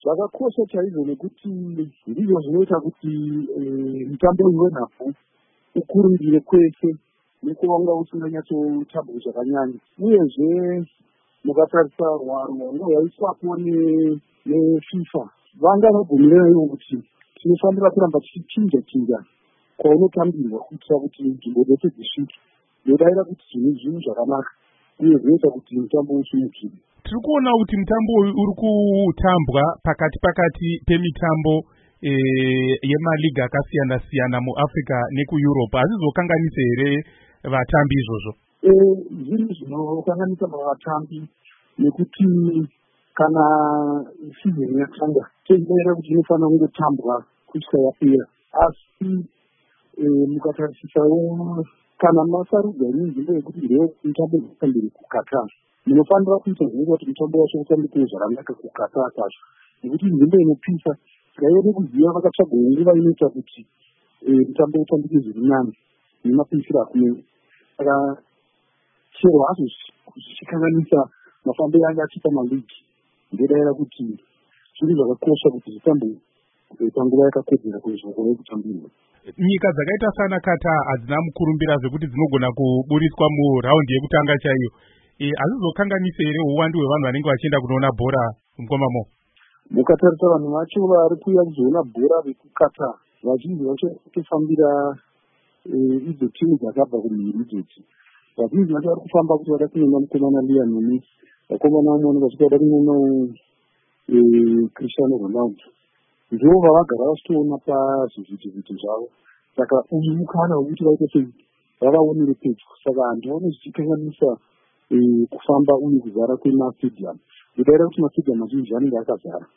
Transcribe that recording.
Zvakakosha chaizvo nekuti ndizvo zvinoita kuti mutambo uyu wenhabvu ukurumire kwese nekuwanga usinganyatsotambuka zvakanyanya. Uyezve mukatarisa hwaro hwaiswapo neFIFA vanga vabvumirana kuti tinofanira kuramba tichichinja kwaunotambirwa kuitira kuti nzvimbo dzose dzisvike. Ndodaira kuti zvinhu zvakanaka uye zvinoita kuti mutambo usimukire. Tiri kuona kuti mutambo uyu uri kutambwa pakati pemitambo yemaliga akasiyana-siyana muAfrica nekuEurope. Hazvizokanganise here vatambi izvozvo? Zvinhu zvinokanganisa vatambi nekuti kana sizoni yatanga tozivaira kuti inofanira kungotambwa kusvika yapera. Asi mukatarisisawo kana masarudza nenzvimbo yekuti ndeo mutambo unotambire kuKatar, munofanira kuita zvinenge kuti mutambo wacho utambike zvakanaka kuKatar kwacho, nekuti nzvimbo inopisa ngaione kuziva vakatsvaga nguva inoita kuti mutambo utambike zviri nani nemapisiro akunenge. Saka chero hazvo zvichikanganisa mafambiro anga achiita maligi, ndodaira kuti zviri zvakakosha kuti zvitambe panguva yakakodzera kuizvoko yekutambirwa. Nyika dzakaita sana Qatar hadzina mukurumbira zvekuti dzinogona kuburiswa muraundi yekutanga chaiyo. Hazvizokanganise here uwandu hwevanhu vanenge vachienda kunoona bhora mukomamo? Mukatarisa vanhu vacho vari kuuya kuzoona bhora vekuQatar, vazhinji vacho kutofambira idzo timu dzakabva kumhiri idzodzo. Vazhinji vacho vari kufamba kuti vada kunoona mukomana Lionel Messi, vakomana vamwe vanenge vachida kunoona Cristiano Ronaldo. Ndivo vavagara vachitoona pazvivhitivhiti zvavo. Saka uyu mukana wekuti vaite sei vavaonere pedyo. Saka hantu vanozvikanganisa kufamba uye kuzara kwemastadium. Ndodaira kuti mastadium mazhinji anenge akazara.